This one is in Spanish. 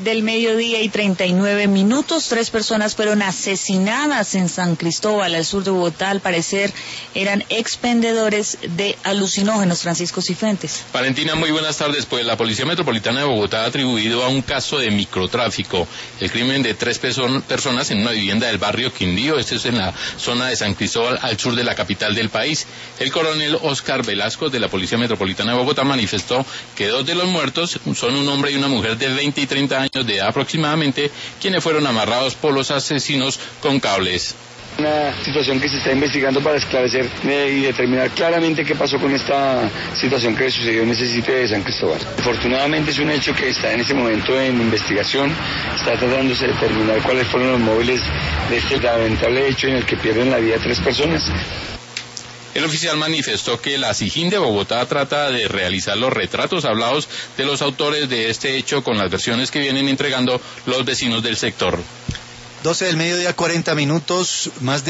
del mediodía y 39 minutos. 3 personas fueron asesinadas en San Cristóbal, al sur de Bogotá. Al parecer eran expendedores de alucinógenos. Francisco Cifuentes. Valentina, muy buenas tardes. Pues la Policía Metropolitana de Bogotá ha atribuido a un caso de microtráfico el crimen de 3 personas en una vivienda del barrio Quindío. Esto es en la zona de San Cristóbal, al sur de la capital del país. El coronel Oscar Velasco de la Policía Metropolitana de Bogotá manifestó que 2 de los muertos son un hombre y una mujer de 20 y 30 años de edad aproximadamente, quienes fueron amarrados por los asesinos con cables. Una situación que se está investigando para esclarecer y determinar claramente qué pasó con esta situación que sucedió en ese sitio de San Cristóbal. Afortunadamente es un hecho que está en ese momento en investigación, está tratándose de determinar cuáles fueron los móviles de este lamentable hecho en el que pierden la vida 3 personas. El oficial manifestó que la SIJIN de Bogotá trata de realizar los retratos hablados de los autores de este hecho con las versiones que vienen entregando los vecinos del sector. 12 del mediodía, 40 minutos, más de